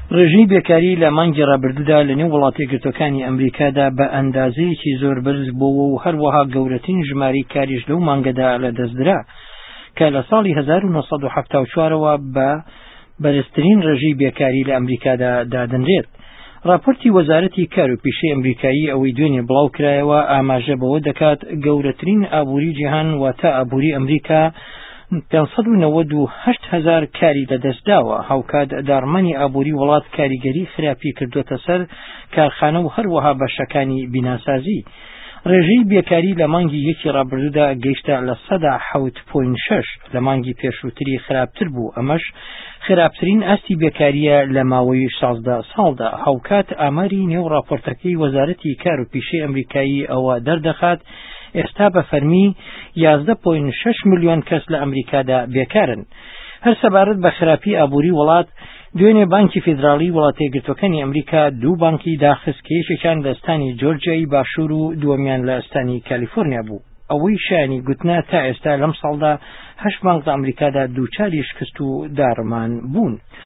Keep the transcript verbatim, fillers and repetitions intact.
ڕێژەی بێکاری لە مانگی ڕابردوودا لە نێو وڵاتە یەکگرتووەکانی ئەمریکادا بە ئەندازەیەکی زۆر بەرز بووە و هەروەها گەورەترین ژمارەی کاریش لەو مانگەدا لەدەستدرا کە لە ساڵی هەزار و نۆسەد و هەفتاد و چوارەوە بە بەرزترین ڕێژەی بێکاری لە ئەمریکادا دادەنرێت. راپۆرتی وەزارەتی کار و پیشەی ئەمریکایی ئەوەی دوێنێ بڵاو کرایەوە ئاماژە بەوە دەکات گەورەترین ئابووری جیهان واتە ئابووری ئەمریکا پێنجسەد و نەوەد و هەشت هەزار کاری لەدەستداوە. هاوکات داڕمانی ئابووری وڵات کاریگەری خراپی کردوتە سەر کارخانە و هەروەها بەشەکانی بیناسازی. ڕێژەی بێکاری لە مانگی یەکی ڕابردوودا گەیشتە لە سەدا حەوت پۆینت شەش لە مانگی پێشووتری خراپتر بوو. ئەمەش خراپترین ئاستی بێکاریە لە ماوەی شازدە ساڵدا. هاوکات ئاماری نێو راپۆرتەکەی وەزارەتی کار و پیشەی ئەمریکایی ئەوە دەردەخات ئێستا بە فەرمی یازدە پۆینت شەش ملیۆن کەس لە ئەمریکادا بێکارن. هەر سەبارەت بە خراپی ئابووری وڵات دوێنێ بانکی فیدراڵی وڵاتە یەکگرتووەکانی ئەمریکا دوو بانکی داخست کە یەکێکیان لە ئەستانی جۆرجیای باشوور و دووەمیان لە ئەستانی کالیفۆرنیا بوو. ئەوەی شایانی گوتنا تا ئێستا لەم ساڵدا هەشت بانک لە ئەمریکادا دووچاری شکست و داڕمان بوون.